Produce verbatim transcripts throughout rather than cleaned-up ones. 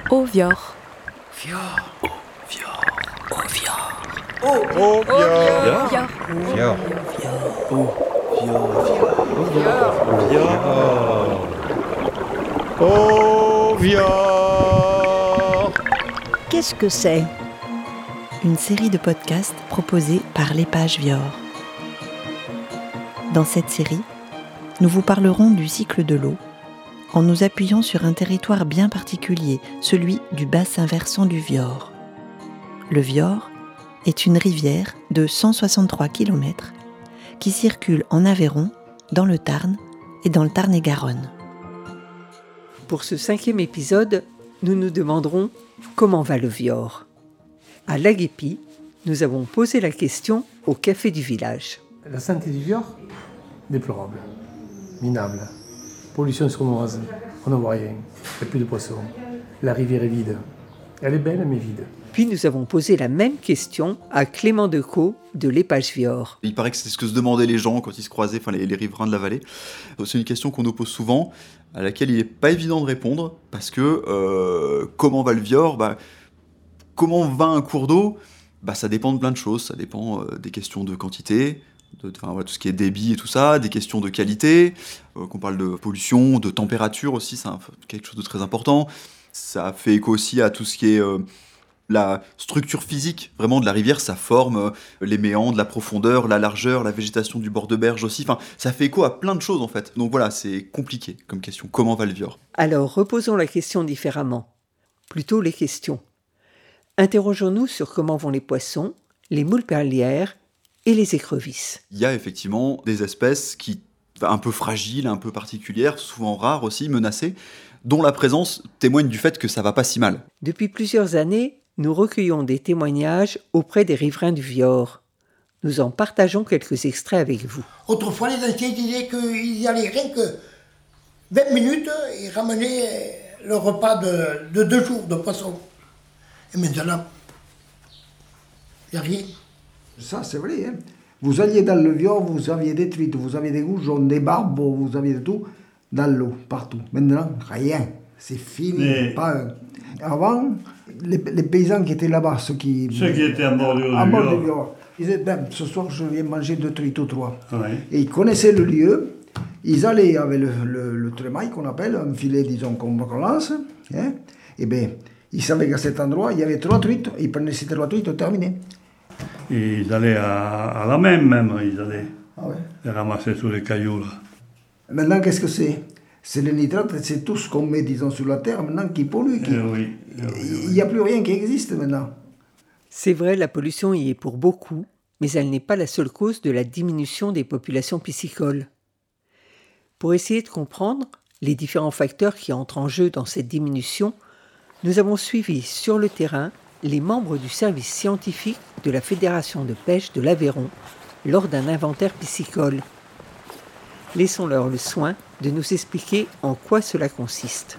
Au Vior. Vior. Au Vior. Au Vior. Au Vior. Vior. Vior. Au Vior. Au Vior. Qu'est-ce que c'est ? Une série de podcasts proposés par Les Pages Vior. Dans cette série, nous vous parlerons du cycle de l'eau, en nous appuyant sur un territoire bien particulier, celui du bassin versant du Vior. Le Vior est une rivière de cent soixante-trois kilomètres qui circule en Aveyron, dans le Tarn et dans le Tarn-et-Garonne. Pour ce cinquième épisode, nous nous demanderons comment va le Vior. À Laguépi, nous avons posé la question au café du village. La santé du Vior, déplorable, minable. Pollution sournoise, on n'en voit rien, il n'y a plus de poissons. La rivière est vide. Elle est belle mais vide. Puis nous avons posé la même question à Clément Decaux de Les Pages Vior. Il paraît que c'est ce que se demandaient les gens quand ils se croisaient, enfin les, les riverains de la vallée. C'est une question qu'on nous pose souvent, à laquelle il n'est pas évident de répondre, parce que euh, comment va le Vior ? bah, Comment va un cours d'eau ? bah, Ça dépend de plein de choses, ça dépend euh, des questions de quantité, de, enfin, voilà, tout ce qui est débit et tout ça, des questions de qualité, euh, qu'on parle de pollution, de température aussi, c'est un, quelque chose de très important. Ça fait écho aussi à tout ce qui est euh, la structure physique vraiment de la rivière, sa forme, euh, les méandres, la profondeur, la largeur, la végétation du bord de berge aussi, enfin, ça fait écho à plein de choses en fait. Donc voilà, c'est compliqué comme question. Comment va le Vior ? Alors reposons la question différemment, plutôt les questions. Interrogeons-nous sur comment vont les poissons, les moules perlières et les écrevisses. Il y a effectivement des espèces qui, un peu fragiles, un peu particulières, souvent rares aussi, menacées, dont la présence témoigne du fait que ça va pas si mal. Depuis plusieurs années, nous recueillons des témoignages auprès des riverains du Vior. Nous en partageons quelques extraits avec vous. Autrefois, les anciens disaient qu'ils y allaient rien que vingt minutes et ramenaient le repas de, de deux jours de poisson. Et maintenant, il n'y a rien. Ça, c'est vrai. Hein. Vous alliez dans le Vior, vous aviez des truites, vous aviez des goujons, des barbeaux, vous aviez de tout dans l'eau, partout. Maintenant, rien. C'est fini. Mais... Pas un. Avant, les, les paysans qui étaient là-bas, ceux qui... Ceux qui étaient en bordure à du bord Vior. du Vior, ils disaient, ben, ce soir, je viens manger deux truites ou trois. Ouais. Et ils connaissaient le lieu. Ils allaient avec le, le, le trémail qu'on appelle, un filet, disons, qu'on lance. Hein, et bien, ils savaient qu'à cet endroit, il y avait trois truites. Ils prenaient ces trois truites, terminé. Ils allaient à, à la même, même, ils allaient Ah ouais. les ramasser sous les cailloux, là. Maintenant, qu'est-ce que c'est ? C'est les nitrates, c'est tout ce qu'on met, disons, sur la terre, maintenant, qui pollue. Qui... Eh oui, eh oui, il n'y a plus rien qui existe, maintenant. C'est vrai, la pollution y est pour beaucoup, mais elle n'est pas la seule cause de la diminution des populations piscicoles. Pour essayer de comprendre les différents facteurs qui entrent en jeu dans cette diminution, nous avons suivi sur le terrain les membres du service scientifique de la Fédération de pêche de l'Aveyron lors d'un inventaire piscicole. Laissons-leur le soin de nous expliquer en quoi cela consiste.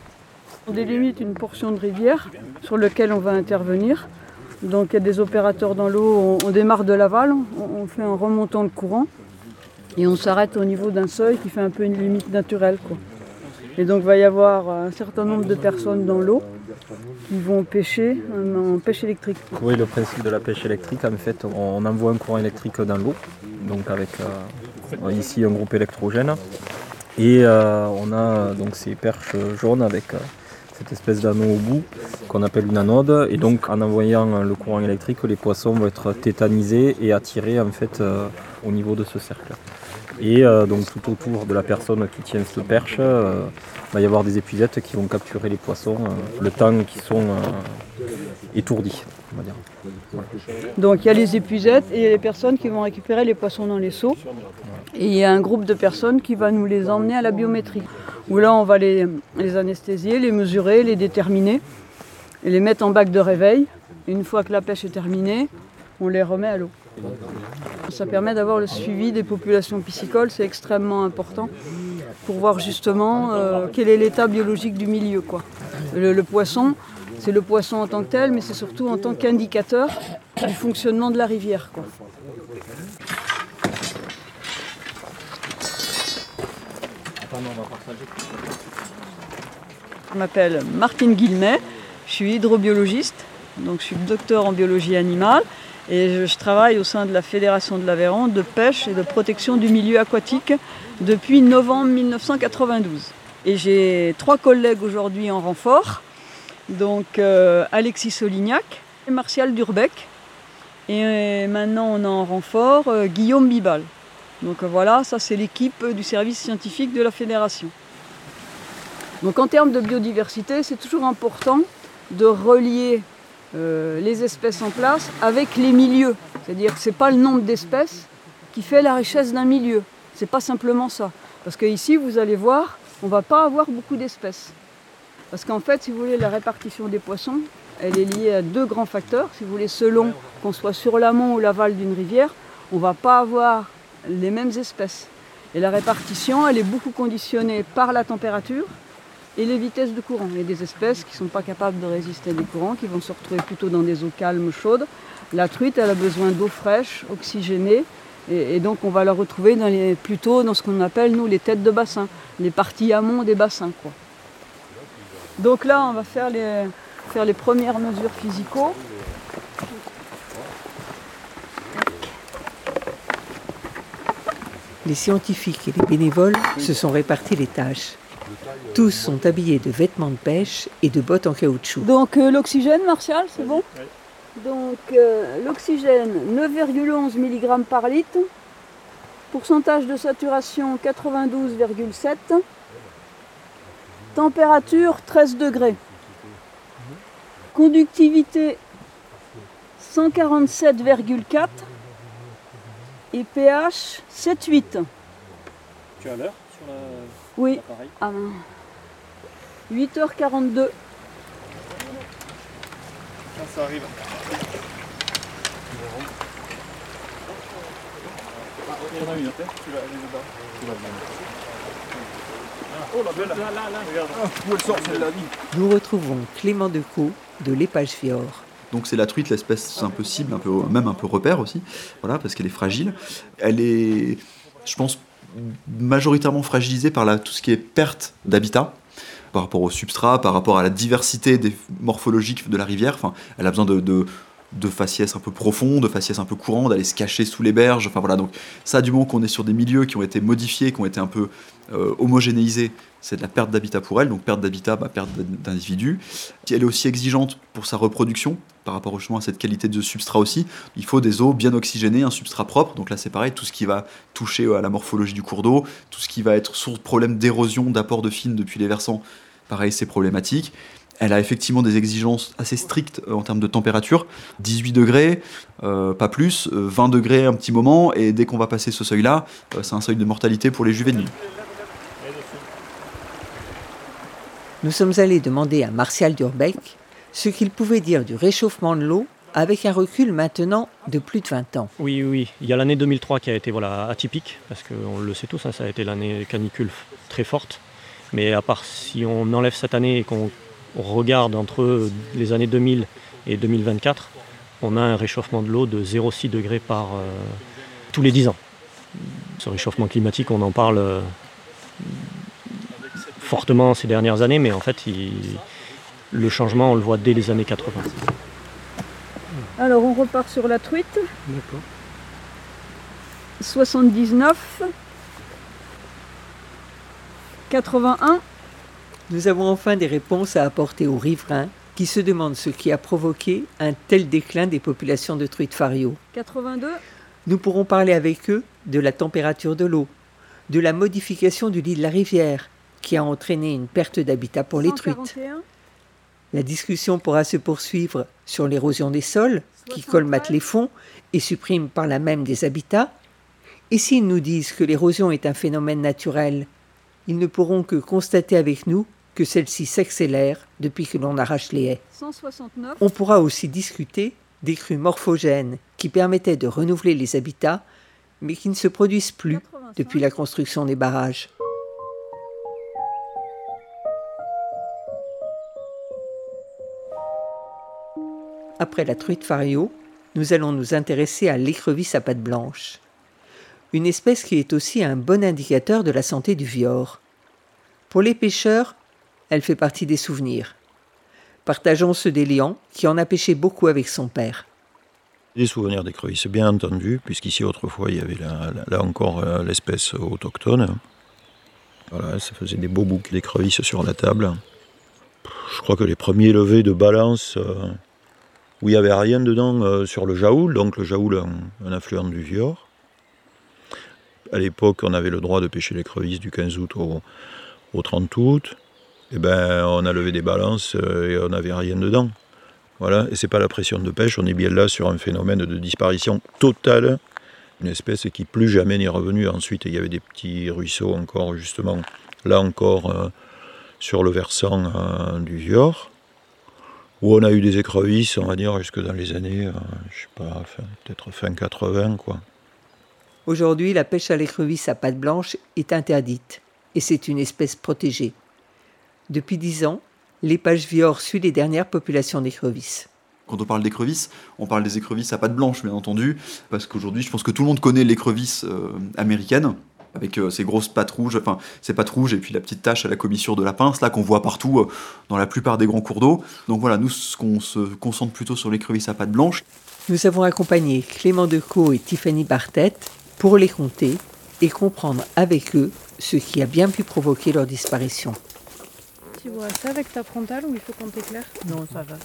On délimite une portion de rivière sur laquelle on va intervenir. Donc il y a des opérateurs dans l'eau, on, on démarre de l'aval, on, on fait un remontant de courant et on s'arrête au niveau d'un seuil qui fait un peu une limite naturelle, quoi. Et donc il va y avoir un certain nombre de personnes dans l'eau qui vont pêcher en pêche électrique. Oui, le principe de la pêche électrique, en fait, on envoie un courant électrique dans l'eau, donc avec euh, ici un groupe électrogène. Et euh, on a donc ces perches jaunes avec euh, cette espèce d'anneau au bout qu'on appelle une anode. Et donc en envoyant le courant électrique, les poissons vont être tétanisés et attirés en fait euh, au niveau de ce cercle. Et euh, donc tout autour de la personne qui tient cette perche, euh, il va y avoir des épuisettes qui vont capturer les poissons euh, le temps qu'ils sont euh, étourdis, on va dire. Voilà. Donc il y a les épuisettes et les personnes qui vont récupérer les poissons dans les seaux. Et il y a un groupe de personnes qui va nous les emmener à la biométrie, où là on va les, les anesthésier, les mesurer, les déterminer et les mettre en bac de réveil. Et une fois que la pêche est terminée, on les remet à l'eau. Ça permet d'avoir le suivi des populations piscicoles, c'est extrêmement important pour voir justement euh, quel est l'état biologique du milieu, quoi. Le, le poisson, c'est le poisson en tant que tel, mais c'est surtout en tant qu'indicateur du fonctionnement de la rivière, quoi. Je m'appelle Martine Guillemet, je suis hydrobiologiste, donc je suis docteur en biologie animale et je, je travaille au sein de la Fédération de l'Aveyron de pêche et de protection du milieu aquatique depuis novembre mille neuf cent quatre-vingt-douze. Et j'ai trois collègues aujourd'hui en renfort, donc euh, Alexis Solignac et Martial Durbec. Et euh, maintenant on a en renfort euh, Guillaume Bibal. Donc euh, voilà, ça c'est l'équipe du service scientifique de la Fédération. Donc en termes de biodiversité, c'est toujours important de relier euh, les espèces en place avec les milieux. C'est-à-dire que ce n'est pas le nombre d'espèces qui fait la richesse d'un milieu. Ce n'est pas simplement ça. Parce qu'ici, vous allez voir, on ne va pas avoir beaucoup d'espèces. Parce qu'en fait, si vous voulez, la répartition des poissons, elle est liée à deux grands facteurs. Si vous voulez, selon qu'on soit sur l'amont ou l'aval d'une rivière, on ne va pas avoir les mêmes espèces. Et la répartition, elle est beaucoup conditionnée par la température et les vitesses de courant. Il y a des espèces qui ne sont pas capables de résister à des courants, qui vont se retrouver plutôt dans des eaux calmes, chaudes. La truite, elle a besoin d'eau fraîche, oxygénée, et, et donc on va la retrouver dans les, plutôt dans ce qu'on appelle, nous, les têtes de bassin, les parties amont des bassins, quoi. Donc là, on va faire les, faire les premières mesures physico. Les scientifiques et les bénévoles se sont répartis les tâches. Tous sont habillés de vêtements de pêche et de bottes en caoutchouc. Donc euh, l'oxygène, Martial, c'est bon ? Oui. Donc euh, l'oxygène, neuf virgule onze milligrammes par litre. Pourcentage de saturation, quatre-vingt-douze virgule sept. Température, treize degrés. Conductivité, cent quarante-sept virgule quatre. Et pH, sept virgule huit. Tu as l'heure sur la... Oui, à huit heures quarante-deux. Ça, ça arrive. Il y en a une, tu vas aller dedans. Tu vas dedans. Oh la belle, là, là, là, regarde. Où elle sort celle-là? Nous retrouvons Clément Decaux de l'Épage Fjord. Donc c'est la truite, l'espèce un peu cible, un peu, même un peu repère aussi, voilà, parce qu'elle est fragile. Elle est, je pense, majoritairement fragilisée par la, tout ce qui est perte d'habitat, par rapport au substrat, par rapport à la diversité des morphologiques de la rivière. Enfin, elle a besoin de, de, de faciès un peu profonds, de faciès un peu courants, d'aller se cacher sous les berges. Enfin voilà, donc ça, du moment qu'on est sur des milieux qui ont été modifiés, qui ont été un peu euh, homogénéisés, c'est de la perte d'habitat pour elle, donc perte d'habitat, bah, perte d'individus. Elle est aussi exigeante pour sa reproduction, par rapport justement à cette qualité de substrat aussi. Il faut des eaux bien oxygénées, un substrat propre, donc là c'est pareil, tout ce qui va toucher à la morphologie du cours d'eau, tout ce qui va être source de problèmes d'érosion, d'apport de fines depuis les versants, pareil c'est problématique. Elle a effectivement des exigences assez strictes en termes de température, dix-huit degrés, euh, pas plus, euh, vingt degrés un petit moment, et dès qu'on va passer ce seuil-là, euh, c'est un seuil de mortalité pour les juvéniles. Nous sommes allés demander à Martial Durbec ce qu'il pouvait dire du réchauffement de l'eau avec un recul maintenant de plus de vingt ans. Oui, oui, il y a l'année deux mille trois qui a été voilà, atypique, parce qu'on le sait tous, hein, ça a été l'année canicule très forte. Mais à part si on enlève cette année et qu'on regarde entre les années deux mille et deux mille vingt-quatre, on a un réchauffement de l'eau de zéro virgule six degrés par euh, tous les dix ans. Ce réchauffement climatique, on en parle euh, fortement ces dernières années, mais en fait, il, le changement, on le voit dès les années quatre-vingts. Alors, on repart sur la truite. D'accord. soixante-dix-neuf, quatre-vingt-un. Nous avons enfin des réponses à apporter aux riverains qui se demandent ce qui a provoqué un tel déclin des populations de truites fario. quatre-vingt-deux. Nous pourrons parler avec eux de la température de l'eau, de la modification du lit de la rivière qui a entraîné une perte d'habitat pour les truites. La discussion pourra se poursuivre sur l'érosion des sols qui colmate les fonds et supprime par là même des habitats. Et s'ils nous disent que l'érosion est un phénomène naturel, ils ne pourront que constater avec nous que celle-ci s'accélère depuis que l'on arrache les haies. cent soixante-neuf. On pourra aussi discuter des crues morphogènes qui permettaient de renouveler les habitats, mais qui ne se produisent plus quatre-vingt-cinq. Depuis la construction des barrages. Après la truite fario, nous allons nous intéresser à l'écrevisse à pattes blanches. Une espèce qui est aussi un bon indicateur de la santé du Vior. Pour les pêcheurs, Elle fait partie des souvenirs. Partageons ceux d'Elian, qui en a pêché beaucoup avec son père. Des souvenirs d'écrevisses, bien entendu, puisqu'ici autrefois il y avait là, là encore euh, l'espèce autochtone. Voilà, ça faisait des beaux bouquets d'écrevisses sur la table. Je crois que les premiers levés de balance euh, où il n'y avait rien dedans euh, sur le Jaoul, donc le Jaoul un, un affluent du Vior. À l'époque, on avait le droit de pêcher l'écrevisse du quinze août au, au trente août. Et ben, on a levé des balances euh, et on n'avait rien dedans. Voilà, et c'est pas la pression de pêche, on est bien là sur un phénomène de disparition totale. Une espèce qui plus jamais n'est revenue. Ensuite, il y avait des petits ruisseaux encore, justement, là encore, euh, sur le versant euh, du Vior, où on a eu des écrevisses, on va dire, jusque dans les années, euh, je sais pas, fin, peut-être fin quatre-vingts, quoi. Aujourd'hui, la pêche à l'écrevisse à pattes blanches est interdite, et c'est une espèce protégée. Depuis dix ans, l'épage Vior suit les dernières populations d'écrevisses. Quand on parle d'écrevisses, on parle des écrevisses à pattes blanches, bien entendu, parce qu'aujourd'hui, je pense que tout le monde connaît l'écrevisse euh, américaine, avec euh, ses grosses pattes rouges, enfin, ses pattes rouges et puis la petite tache à la commissure de la pince, là, qu'on voit partout, euh, dans la plupart des grands cours d'eau. Donc voilà, nous, ce qu'on se concentre plutôt sur l'écrevisse à pattes blanches. Nous avons accompagné Clément Decaux et Tiffany Bartet pour les compter et comprendre avec eux ce qui a bien pu provoquer leur disparition. Tu vois ça avec ta frontale ou il faut qu'on t'éclaire ? Non, ça va.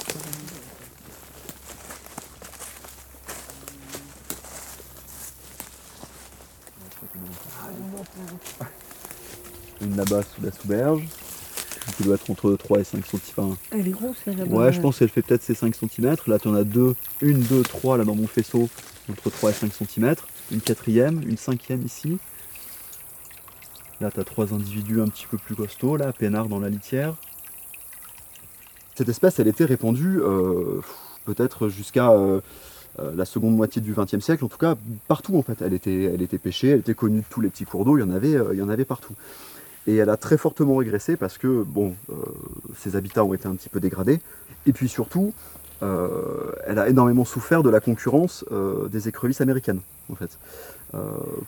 Une là-bas sous la souberge, qui doit être entre trois et cinq centimètres. Elle est grosse, elle là-bas. Ouais, je pense qu'elle fait peut-être ses cinq centimètres. Là, tu en as deux, une, deux, trois là dans mon faisceau, entre trois et cinq centimètres. Une quatrième, une cinquième ici. Là, tu as trois individus un petit peu plus costauds, là, peinards dans la litière. Cette espèce, elle était répandue euh, peut-être jusqu'à euh, euh, la seconde moitié du vingtième siècle, en tout cas partout en fait. Elle était, elle était pêchée, elle était connue de tous les petits cours d'eau, il y en avait, euh, il y en avait partout. Et elle a très fortement régressé parce que bon, euh, ses habitats ont été un petit peu dégradés. Et puis surtout, euh, elle a énormément souffert de la concurrence euh, des écrevisses américaines en fait. Euh, pourquoi ?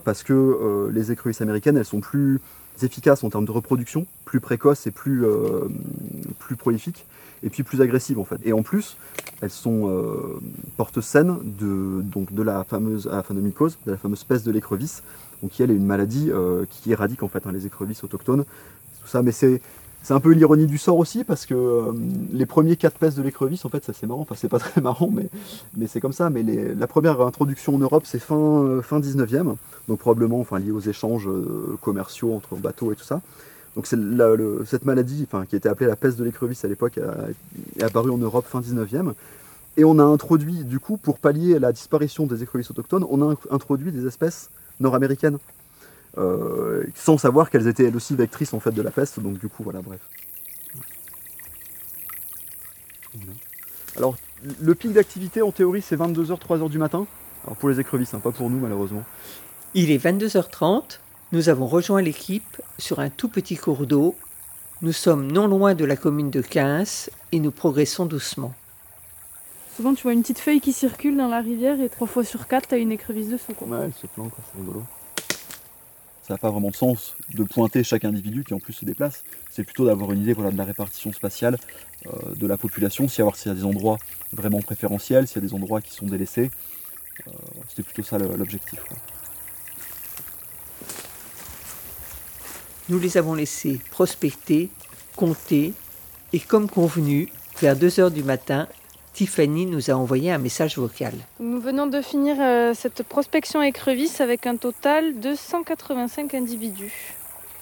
Parce que euh, les écrevisses américaines, elles sont plus efficaces en termes de reproduction, plus précoces et plus, euh, plus prolifiques, et puis plus agressives en fait. Et en plus, elles sont euh, porteuses saines de, donc de la fameuse aphanomycose, de la fameuse peste de l'écrevisse, donc qui elle est une maladie euh, qui éradique en fait hein, les écrevisses autochtones. Tout ça, mais c'est C'est un peu l'ironie du sort aussi, parce que euh, les premiers cas de peste de l'écrevisse, en fait, ça c'est marrant, enfin c'est pas très marrant, mais, mais c'est comme ça. Mais les, la première introduction en Europe, c'est fin, euh, fin dix-neuvième, donc probablement enfin, lié aux échanges euh, commerciaux entre bateaux et tout ça. Donc c'est la, le, cette maladie, enfin, qui était appelée la peste de l'écrevisse à l'époque, est apparue en Europe fin dix-neuvième. Et on a introduit, du coup, pour pallier la disparition des écrevisses autochtones, on a introduit des espèces nord-américaines. Euh, sans savoir qu'elles étaient elles aussi vectrices en fait de la peste, donc du coup voilà, bref. Voilà. Alors le pic d'activité en théorie c'est vingt-deux heures, trois heures du matin, alors pour les écrevisses, hein, pas pour nous malheureusement. Il est vingt-deux heures trente, nous avons rejoint l'équipe sur un tout petit cours d'eau. Nous sommes non loin de la commune de Quince et nous progressons doucement. Souvent tu vois une petite feuille qui circule dans la rivière et trois fois sur quatre t'as une écrevisse dessous quoi. Ouais, elle se plaint quoi, c'est rigolo. Ça n'a pas vraiment de sens de pointer chaque individu qui en plus se déplace, c'est plutôt d'avoir une idée voilà, de la répartition spatiale euh, de la population, savoir s'il y a des endroits vraiment préférentiels, s'il y a des endroits qui sont délaissés. Euh, c'était plutôt ça l'objectif. Quoi. Nous les avons laissés prospecter, compter, et comme convenu, vers deux heures du matin, Tiffany nous a envoyé un message vocal. Nous venons de finir euh, cette prospection écrevisse avec un total de cent quatre-vingt-cinq individus.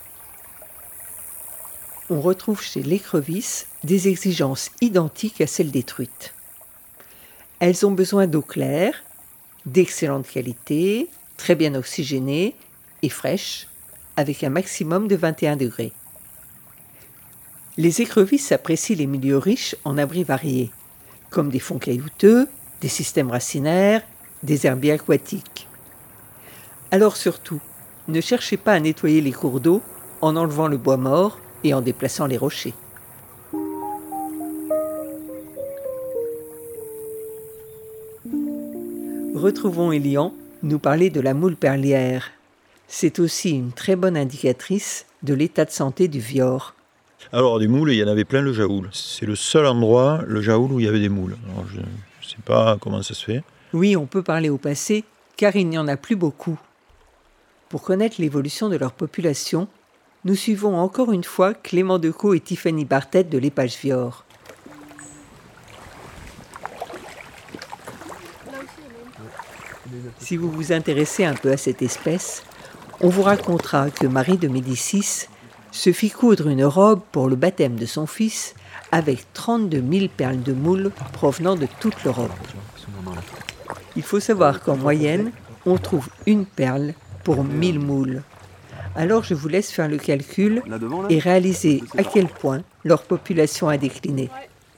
On retrouve chez l'écrevisse des exigences identiques à celles des truites. Elles ont besoin d'eau claire, d'excellente qualité, très bien oxygénée et fraîche, avec un maximum de vingt et un degrés. Les écrevisses apprécient les milieux riches en abris variés, comme des fonds caillouteux, des systèmes racinaires, des herbiers aquatiques. Alors surtout, ne cherchez pas à nettoyer les cours d'eau en enlevant le bois mort et en déplaçant les rochers. Retrouvons Elian nous parler de la moule perlière. C'est aussi une très bonne indicatrice de l'état de santé du Vior. Alors des moules, il y en avait plein le Jaoul. C'est le seul endroit, le Jaoul, où il y avait des moules. Alors je ne sais pas comment ça se fait. Oui, on peut parler au passé, car il n'y en a plus beaucoup. Pour connaître l'évolution de leur population, nous suivons encore une fois Clément Decaux et Tiffany Bartet de l'Épage Vior. Si vous vous intéressez un peu à cette espèce, on vous racontera que Marie de Médicis se fit coudre une robe pour le baptême de son fils avec trente-deux mille perles de moules provenant de toute l'Europe. Il faut savoir qu'en moyenne, on trouve une perle pour mille moules. Alors je vous laisse faire le calcul et réaliser à quel point leur population a décliné.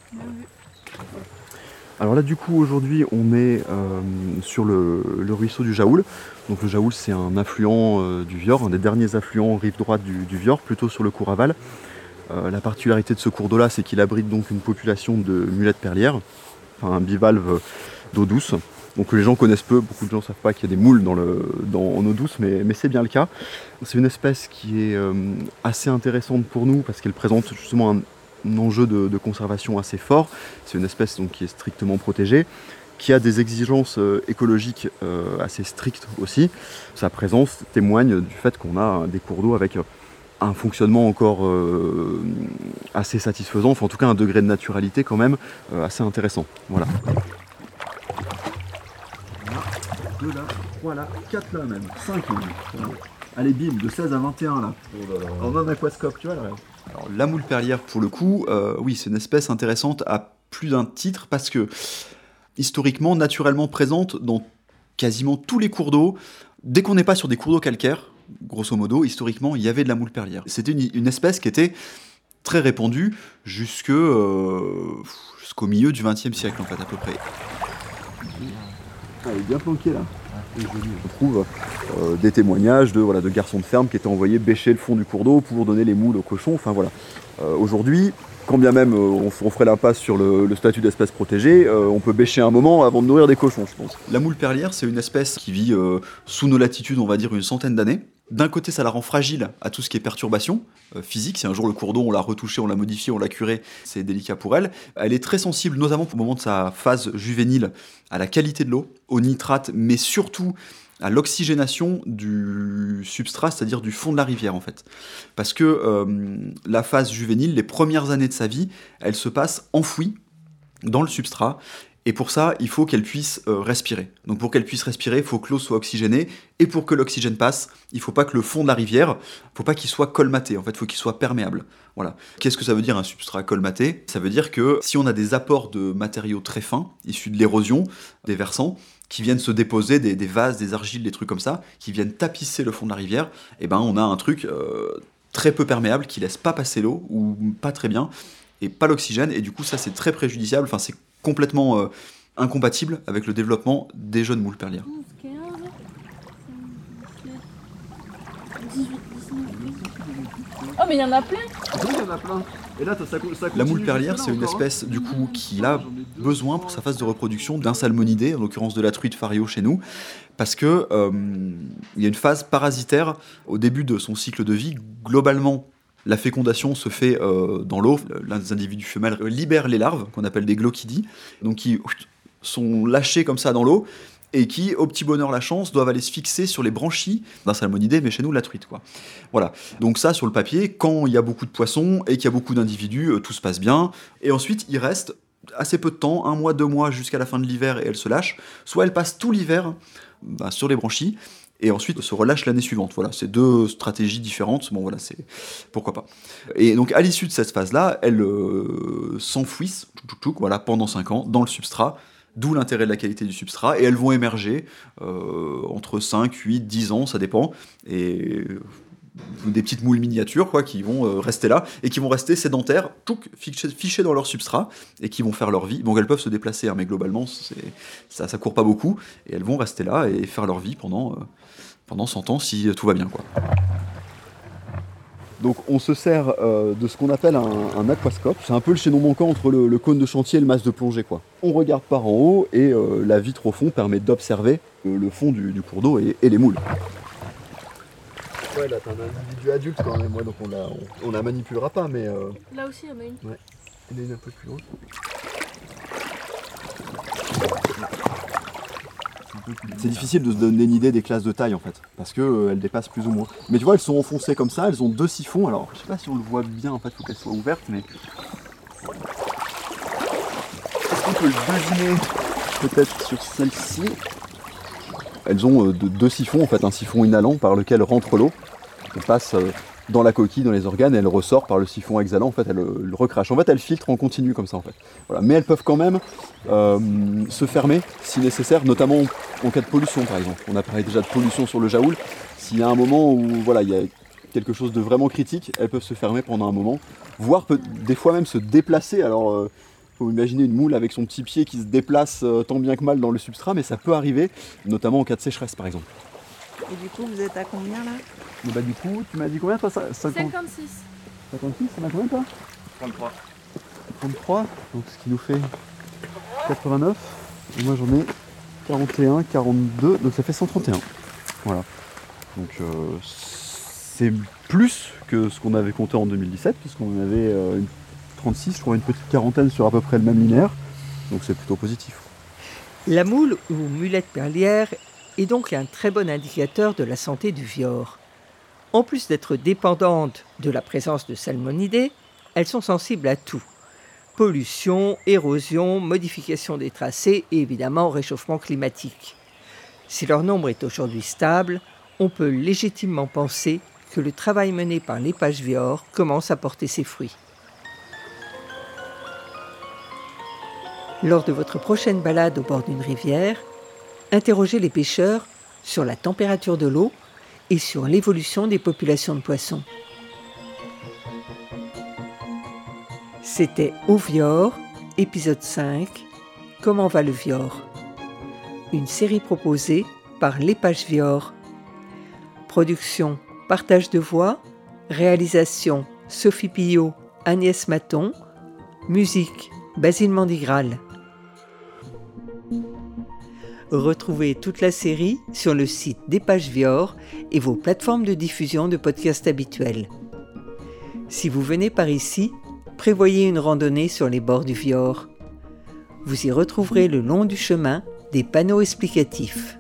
Alors là du coup aujourd'hui on est euh, sur le, le ruisseau du Jaoul. Donc le Jaoul c'est un affluent euh, du Vior, un des derniers affluents rive droite du, du Vior, plutôt sur le cours aval. Euh, la particularité de ce cours d'eau là c'est qu'il abrite donc une population de mulettes perlières, enfin un bivalve d'eau douce. Donc les gens connaissent peu, beaucoup de gens ne savent pas qu'il y a des moules dans le, dans, en eau douce, mais, mais c'est bien le cas. C'est une espèce qui est euh, assez intéressante pour nous parce qu'elle présente justement un, un enjeu de, de conservation assez fort. C'est une espèce donc, qui est strictement protégée, qui a des exigences euh, écologiques euh, assez strictes aussi. Sa présence témoigne du fait qu'on a des cours d'eau avec un fonctionnement encore euh, assez satisfaisant, enfin en tout cas un degré de naturalité quand même euh, assez intéressant. Voilà. deux là, trois là, quatre là même, cinq là. Allez bim, de seize à vingt et un là. En un aquascope, tu vois là. Alors, la moule perlière, pour le coup, euh, oui, c'est une espèce intéressante à plus d'un titre parce que, historiquement, naturellement présente dans quasiment tous les cours d'eau. Dès qu'on n'est pas sur des cours d'eau calcaires, grosso modo, historiquement, il y avait de la moule perlière. C'était une, une espèce qui était très répandue jusque, euh, jusqu'au milieu du vingtième siècle, en fait, à peu près. Ah, elle est bien planquée là. On trouve euh, des témoignages de, voilà, de garçons de ferme qui étaient envoyés bêcher le fond du cours d'eau pour donner les moules aux cochons. Enfin voilà. Euh, aujourd'hui, quand bien même euh, on, on ferait l'impasse sur le, le statut d'espèce protégée, euh, on peut bêcher un moment avant de nourrir des cochons, je pense. La moule perlière, c'est une espèce qui vit euh, sous nos latitudes, on va dire une centaine d'années. D'un côté, ça la rend fragile à tout ce qui est perturbation euh, physique. Si un jour le cours d'eau, on l'a retouché, on l'a modifié, on l'a curé, c'est délicat pour elle. Elle est très sensible, notamment au moment de sa phase juvénile, à la qualité de l'eau, aux nitrates, mais surtout à l'oxygénation du substrat, c'est-à-dire du fond de la rivière en fait. Parce que euh, la phase juvénile, les premières années de sa vie, elle se passe enfouie dans le substrat. Et pour ça, il faut qu'elle puisse euh, respirer. Donc pour qu'elle puisse respirer, il faut que l'eau soit oxygénée. Et pour que l'oxygène passe, il ne faut pas que le fond de la rivière, il ne faut pas qu'il soit colmaté. En fait, il faut qu'il soit perméable. Voilà. Qu'est-ce que ça veut dire un substrat colmaté ? Ça veut dire que si on a des apports de matériaux très fins, issus de l'érosion des versants, qui viennent se déposer, des, des vases, des argiles, des trucs comme ça, qui viennent tapisser le fond de la rivière, et ben on a un truc euh, très peu perméable qui laisse pas passer l'eau, ou pas très bien, et pas l'oxygène. Et du coup, ça, c'est très préjudiciable. Enfin, c'est complètement euh, incompatible avec le développement des jeunes moules perlières. Oh mais il y en a plein. Oui, il y en a plein. Et là, ça, ça la moule perlière, c'est une espèce du coup qui a besoin pour sa phase de reproduction d'un salmonidé, en l'occurrence de la truite fario chez nous, parce que euh, il y a une phase parasitaire au début de son cycle de vie. Globalement, la fécondation se fait euh, dans l'eau. L'un des individus femelles libère les larves, qu'on appelle des glochidies, donc qui sont lâchées comme ça dans l'eau, et qui, au petit bonheur la chance, doivent aller se fixer sur les branchies d'un salmonidé, mais chez nous, la truite, quoi. Voilà. Donc ça, sur le papier, quand il y a beaucoup de poissons et qu'il y a beaucoup d'individus, euh, tout se passe bien. Et ensuite, il reste assez peu de temps, un mois, deux mois, jusqu'à la fin de l'hiver, et elle se lâche. Soit elle passe tout l'hiver bah, sur les branchies, et ensuite se relâche l'année suivante. Voilà, c'est deux stratégies différentes. Bon, voilà, c'est pourquoi pas. Et donc, à l'issue de cette phase-là, elles euh, s'enfouissent, voilà, pendant cinq ans, dans le substrat. D'où l'intérêt de la qualité du substrat, et elles vont émerger euh, entre cinq, huit, dix ans, ça dépend, et euh, des petites moules miniatures quoi, qui vont euh, rester là, et qui vont rester sédentaires, touc, fichées, fichées dans leur substrat, et qui vont faire leur vie. Donc elles peuvent se déplacer, hein, mais globalement, c'est, ça ne court pas beaucoup, et elles vont rester là et faire leur vie pendant, euh, pendant cent ans si tout va bien, quoi. Donc on se sert euh, de ce qu'on appelle un, un aquascope. C'est un peu le chaînon manquant entre le, le cône de chantier et le mas de plongée, quoi. On regarde par en haut et euh, la vitre au fond permet d'observer euh, le fond du, du cours d'eau et, et les moules. Ouais, là t'as un individu adulte quand même, ouais, donc on la, on, on la manipulera pas, mais... Euh... Là aussi il y en a une. Ouais, il y en a une un peu plus loin. C'est difficile de se donner une idée des classes de taille en fait, parce qu'elles euh, dépassent plus ou moins. Mais tu vois, elles sont enfoncées comme ça, elles ont deux siphons, alors je sais pas si on le voit bien en fait, il faut qu'elles soient ouvertes, mais... Est-ce qu'on peut le deviner peut-être sur celle-ci? Elles ont euh, deux, deux siphons en fait, un siphon inhalant par lequel rentre l'eau, elle passe euh, dans la coquille, dans les organes, et elle ressort par le siphon exhalant, en fait elle euh, le recrache. En fait elles filtrent en continu comme ça en fait. Voilà. Mais elles peuvent quand même euh, se fermer si nécessaire, notamment en cas de pollution par exemple. On a parlé déjà de pollution sur le Jaoul. S'il y a un moment où voilà, il y a quelque chose de vraiment critique, elles peuvent se fermer pendant un moment, voire peut, des fois même se déplacer. Alors euh, faut imaginer une moule avec son petit pied qui se déplace euh, tant bien que mal dans le substrat, mais ça peut arriver, notamment en cas de sécheresse par exemple. Et du coup, vous êtes à combien là? Et bah du coup, tu m'as dit combien toi? cinquante... cinquante-six. cinquante-six, ça m'a combien toi? trente-trois. trente-trois, donc ce qui nous fait quatre-vingt-neuf. Et moi j'en ai quarante et un, quarante-deux, donc ça fait cent trente et un. Voilà. Donc euh, c'est plus que ce qu'on avait compté en deux mille dix-sept, puisqu'on avait euh, une trente-six, je crois une petite quarantaine sur à peu près le même linéaire. Donc c'est plutôt positif. La moule ou mulette perlière est donc un très bon indicateur de la santé du vior. En plus d'être dépendantes de la présence de salmonidés, elles sont sensibles à tout. Pollution, érosion, modification des tracés et évidemment réchauffement climatique. Si leur nombre est aujourd'hui stable, on peut légitimement penser que le travail mené par l'épage vior commence à porter ses fruits. Lors de votre prochaine balade au bord d'une rivière, interrogez les pêcheurs sur la température de l'eau et sur l'évolution des populations de poissons. C'était Au Vior, épisode cinq, Comment va le Vior? Une série proposée par l'Épage Vior. Production, partage de voix, réalisation Sophie Pillot, Agnès Maton, musique Basile Mandigral. Retrouvez toute la série sur le site d'Épage Vior et vos plateformes de diffusion de podcasts habituelles. Si vous venez par ici, prévoyez une randonnée sur les bords du Vior. Vous y retrouverez le long du chemin des panneaux explicatifs.